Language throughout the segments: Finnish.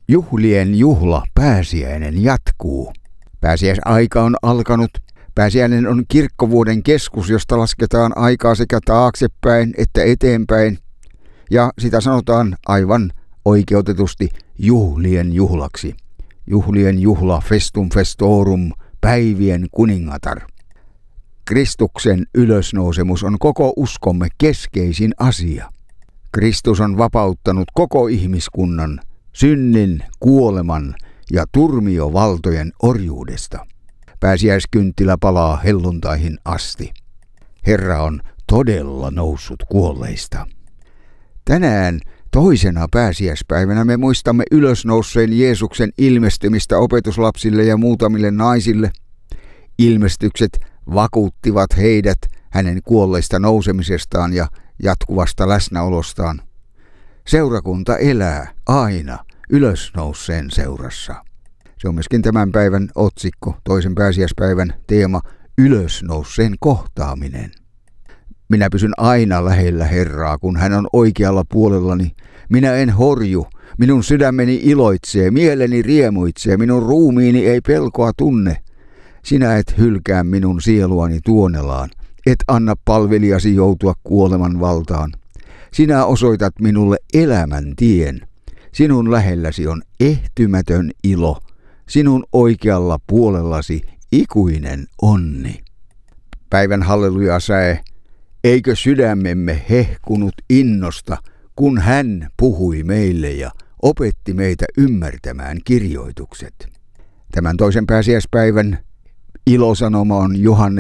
Juhlien juhla, pääsiäinen, jatkuu. Pääsiäisaika on alkanut. Pääsiäinen on kirkkovuoden keskus, josta lasketaan aikaa sekä taaksepäin että eteenpäin. Ja sitä sanotaan aivan oikeutetusti juhlien juhlaksi. Juhlien juhla, festum festorum, päivien kuningatar. Kristuksen ylösnousemus on koko uskomme keskeisin asia. Kristus on vapauttanut koko ihmiskunnan synnin, kuoleman ja turmiovaltojen orjuudesta. Pääsiäiskynttilä palaa helluntaihin asti. Herra on todella noussut kuolleista. Tänään toisena pääsiäispäivänä me muistamme ylösnousseen Jeesuksen ilmestymistä opetuslapsille ja muutamille naisille. Ilmestykset vakuuttivat heidät hänen kuolleista nousemisestaan ja jatkuvasta läsnäolostaan. Seurakunta elää aina ylösnousseen seurassa. Se on myöskin tämän päivän otsikko, toisen pääsiäispäivän teema, ylösnousseen kohtaaminen. Minä pysyn aina lähellä Herraa, kun hän on oikealla puolellani. Minä en horju, minun sydämeni iloitsee, mieleni riemuitsee, minun ruumiini ei pelkoa tunne. Sinä et hylkää minun sieluani tuonelaan, et anna palvelijasi joutua kuoleman valtaan. Sinä osoitat minulle elämän tien. Sinun lähelläsi on ehtymätön ilo, sinun oikealla puolellasi ikuinen onni. Päivän halleluja-säe, eikö sydämemme hehkunut innosta, kun hän puhui meille ja opetti meitä ymmärtämään kirjoitukset. Tämän toisen pääsiäispäivän ilosanoma on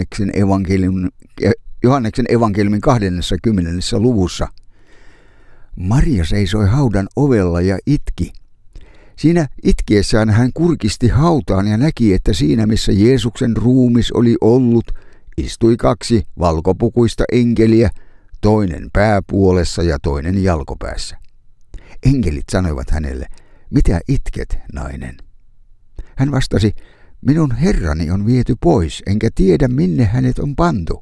Johanneksen evankeliumin 20. luvussa. Maria seisoi haudan ovella ja itki. Siinä itkiessään hän kurkisti hautaan ja näki, että siinä missä Jeesuksen ruumis oli ollut, istui 2 valkopukuista enkeliä, toinen pääpuolessa ja toinen jalkopäässä. Enkelit sanoivat hänelle, mitä itket, nainen? Hän vastasi, minun herrani on viety pois, enkä tiedä minne hänet on pantu.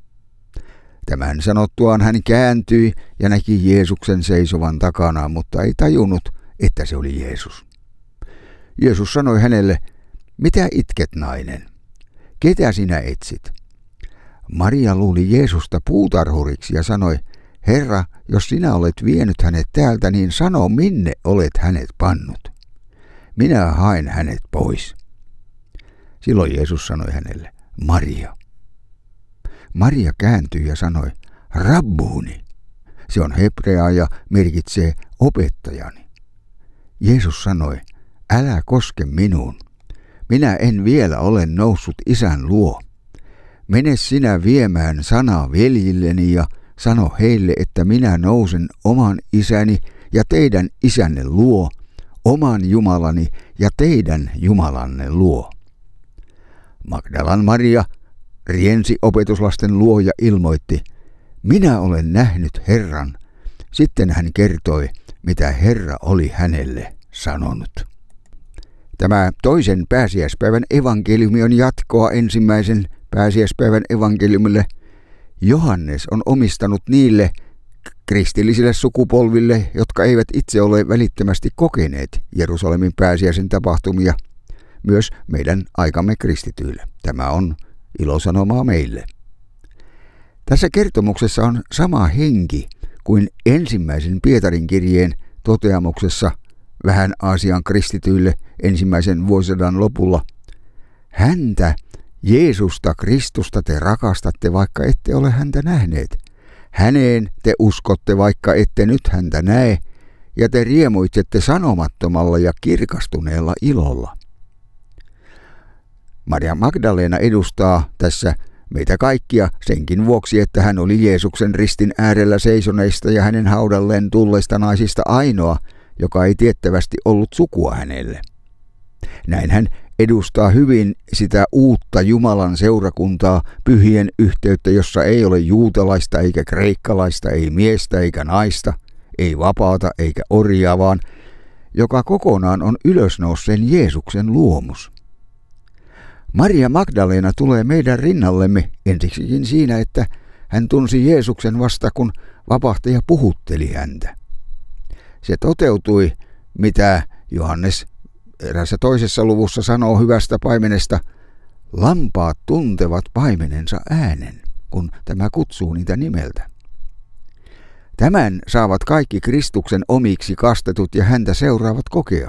Tämän sanottuaan hän kääntyi ja näki Jeesuksen seisovan takanaan, mutta ei tajunnut, että se oli Jeesus. Jeesus sanoi hänelle, mitä itket, nainen? Ketä sinä etsit? Maria luuli Jeesusta puutarhuriksi ja sanoi, Herra, jos sinä olet vienyt hänet täältä, niin sano, minne olet hänet pannut. Minä haen hänet pois. Silloin Jeesus sanoi hänelle, Maria. Maria kääntyi ja sanoi, Rabbuni. Se on hebreaa ja merkitsee opettajani. Jeesus sanoi, älä koske minuun. Minä en vielä ole noussut isän luo. Mene sinä viemään sanaa veljilleni ja sano heille, että minä nousen oman isäni ja teidän isänne luo, oman Jumalani ja teidän Jumalanne luo. Magdalan Maria riensi opetuslasten luo ja ilmoitti, minä olen nähnyt Herran. Sitten hän kertoi, mitä Herra oli hänelle sanonut. Tämä toisen pääsiäispäivän evankeliumi on jatkoa ensimmäisen pääsiäispäivän evankeliumille. Johannes on omistanut niille kristillisille sukupolville, jotka eivät itse ole välittömästi kokeneet Jerusalemin pääsiäisen tapahtumia, myös meidän aikamme kristityille. Tämä on ilosanomaa meille. Tässä kertomuksessa on sama henki kuin ensimmäisen Pietarin kirjeen toteamuksessa vähän Aasian kristityille ensimmäisen vuosisadan lopulla. Häntä, Jeesusta Kristusta te rakastatte, vaikka ette ole häntä nähneet. Häneen te uskotte, vaikka ette nyt häntä näe, ja te riemuitsette sanomattomalla ja kirkastuneella ilolla. Maria Magdalena edustaa tässä meitä kaikkia senkin vuoksi, että hän oli Jeesuksen ristin äärellä seisoneista ja hänen haudalleen tulleista naisista ainoa, joka ei tiettävästi ollut sukua hänelle. Näin hän edustaa hyvin sitä uutta Jumalan seurakuntaa, pyhien yhteyttä, jossa ei ole juutalaista eikä kreikkalaista, ei miestä eikä naista, ei vapaata eikä orjaa, vaan joka kokonaan on ylösnousseen Jeesuksen luomus. Maria Magdalena tulee meidän rinnallemme ensiksikin siinä, että hän tunsi Jeesuksen vasta kun vapahtaja puhutteli häntä. Se toteutui, mitä Johannes erässä toisessa luvussa sanoo hyvästä paimenesta, lampaat tuntevat paimenensa äänen, kun tämä kutsuu niitä nimeltä. Tämän saavat kaikki Kristuksen omiksi kastetut ja häntä seuraavat kokea.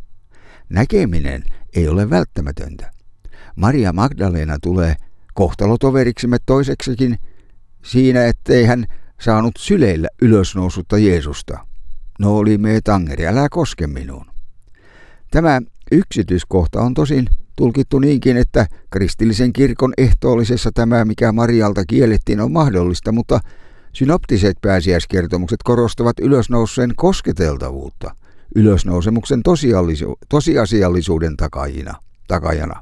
Näkeminen ei ole välttämätöntä. Maria Magdalena tulee kohtalotoveriksimme toiseksikin siinä, ettei hän saanut syleillä ylösnousutta Jeesusta. No oli me tangeri, älä koske minuun. Tämä yksityiskohta on tosin tulkittu niinkin, että kristillisen kirkon ehtoollisessa tämä, mikä Marialta kiellettiin, on mahdollista, mutta synoptiset pääsiäiskertomukset korostavat ylösnouseen kosketeltavuutta, ylösnousemuksen tosiasiallisuuden takajana.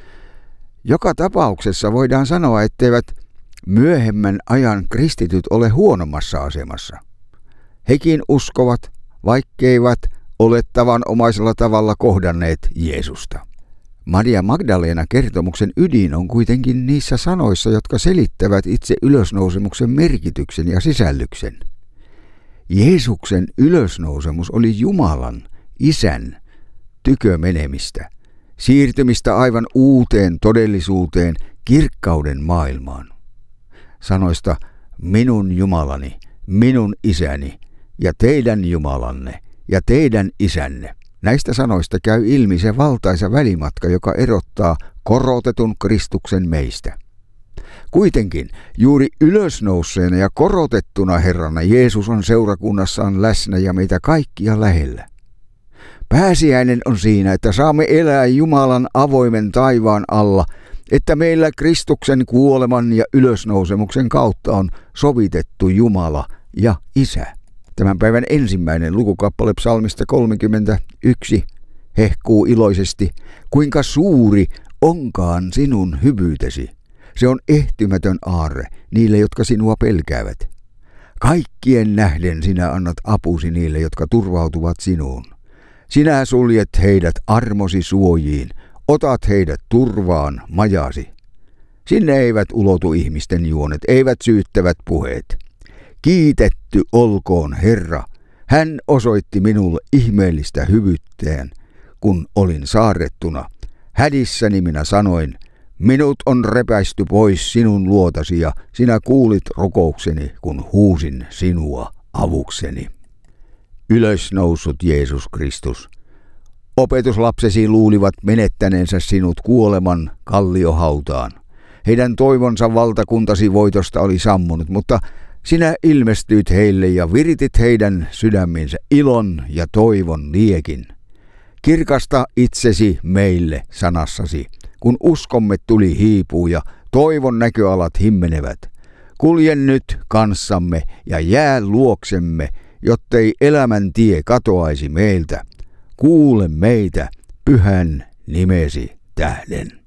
Joka tapauksessa voidaan sanoa, etteivät myöhemmän ajan kristityt ole huonommassa asemassa. Hekin uskovat, vaikkeivat ole tavanomaisella tavalla kohdanneet Jeesusta. Maria Magdalena kertomuksen ydin on kuitenkin niissä sanoissa, jotka selittävät itse ylösnousemuksen merkityksen ja sisällyksen. Jeesuksen ylösnousemus oli Jumalan, Isän, tykö menemistä, siirtymistä aivan uuteen todellisuuteen, kirkkauden maailmaan. Sanoista minun Jumalani, minun Isäni ja teidän Jumalanne ja teidän Isänne. Näistä sanoista käy ilmi se valtaisa välimatka, joka erottaa korotetun Kristuksen meistä. Kuitenkin juuri ylösnouseena ja korotettuna Herrana Jeesus on seurakunnassaan läsnä ja meitä kaikkia lähellä. Pääsiäinen on siinä, että saamme elää Jumalan avoimen taivaan alla, että meillä Kristuksen kuoleman ja ylösnousemuksen kautta on sovitettu Jumala ja Isä. Tämän päivän ensimmäinen lukukappale psalmista 31 hehkuu iloisesti, kuinka suuri onkaan sinun hyvyytesi. Se on ehtymätön aarre niille, jotka sinua pelkäävät. Kaikkien nähden sinä annat apusi niille, jotka turvautuvat sinuun. Sinä suljet heidät armosi suojiin, otat heidät turvaan majasi. Sinne eivät ulotu ihmisten juonet, eivät syyttävät puheet. Kiitetty olkoon Herra, hän osoitti minulle ihmeellistä hyvyyttään, kun olin saarrettuna. Hädissäni minä sanoin, minut on repäisty pois sinun luotasi ja sinä kuulit rukoukseni, kun huusin sinua avukseni. Ylösnoussut Jeesus Kristus, opetuslapsesi luulivat menettäneensä sinut kuoleman kalliohautaan. Heidän toivonsa valtakuntasi voitosta oli sammunut, mutta sinä ilmestyit heille ja viritit heidän sydäminsä ilon ja toivon liekin. Kirkasta itsesi meille sanassasi, kun uskomme tuli hiipuu ja toivon näköalat himmenevät. Kulje nyt kanssamme ja jää luoksemme, jottei elämän tie katoaisi meiltä. Kuule meitä pyhän nimesi tähden.